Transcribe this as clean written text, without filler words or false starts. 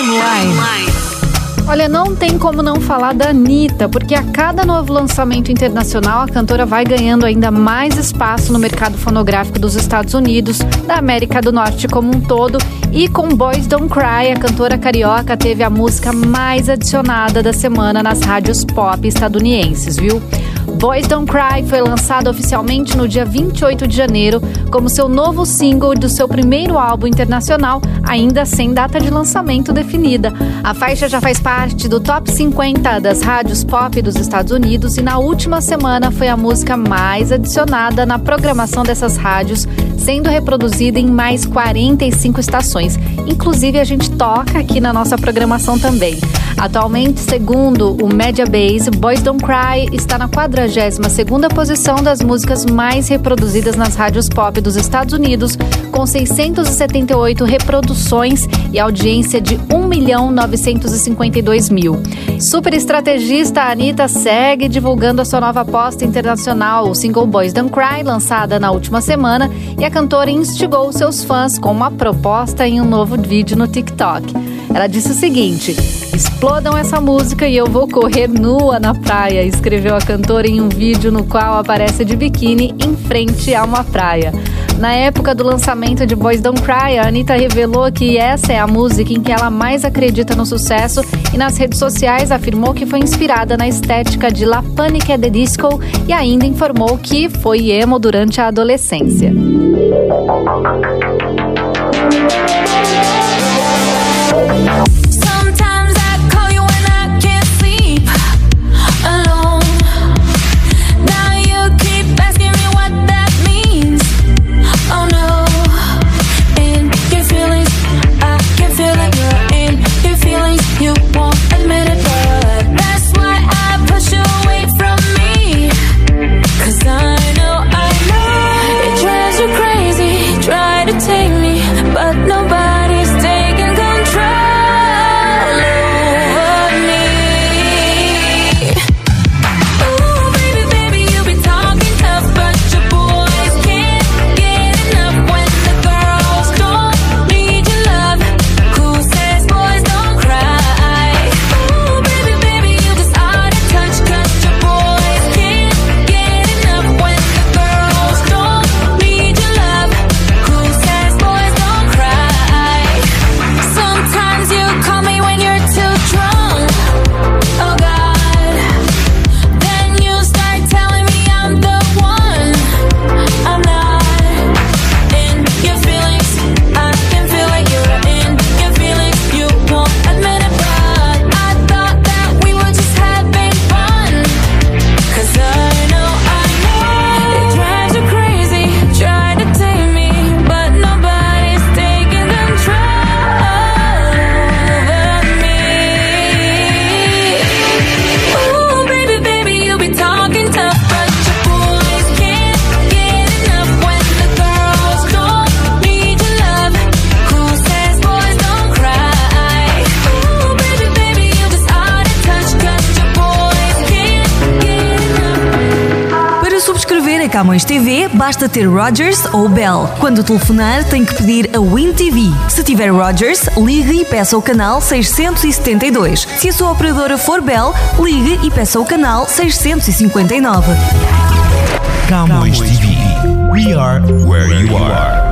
Timeline. Olha, não tem como não falar da Anitta, porque a cada novo lançamento internacional, a cantora vai ganhando ainda mais espaço no mercado fonográfico dos Estados Unidos, da América do Norte como um todo. E com Boys Don't Cry, a cantora carioca teve a música mais adicionada da semana nas rádios pop estadunidenses, viu? Boys Don't Cry foi lançado oficialmente no dia 28 de janeiro como seu novo single do seu primeiro álbum internacional, ainda sem data de lançamento definida. A faixa já faz parte do Top 50 das rádios pop dos Estados Unidos e na última semana foi a música mais adicionada na programação dessas rádios, sendo reproduzida em mais 45 estações. Inclusive, a gente toca aqui na nossa programação também. Atualmente, segundo o Mediabase, Boys Don't Cry está na 42ª posição das músicas mais reproduzidas nas rádios pop dos Estados Unidos, com 678 reproduções e audiência de 1.952.000. Super estrategista, a Anitta segue divulgando a sua nova aposta internacional, o single Boys Don't Cry, lançada na última semana, e a cantora instigou seus fãs com uma proposta em um novo vídeo no TikTok. Ela disse o seguinte: "Explodam essa música e eu vou correr nua na praia", escreveu a cantora em um vídeo no qual aparece de biquíni em frente a uma praia. Na época do lançamento de Boys Don't Cry, a Anitta revelou que essa é a música em que ela mais acredita no sucesso e nas redes sociais afirmou que foi inspirada na estética de La Panic! At the Disco e ainda informou que foi emo durante a adolescência. Sometimes I call you when I can't sleep alone. Now you keep asking me what that means. Oh no, in your feelings, I can feel it. You're in your feelings, you won't admit it, but that's why I push you away from me. 'Cause I know it drives you crazy. Try to take me, but nobody's taking control. Camões TV, basta ter Rogers ou Bell. Quando telefonar, tem que pedir a Win TV. Se tiver Rogers, ligue e peça o canal 672. Se a sua operadora for Bell, ligue e peça o canal 659. Camões TV. We are where you are.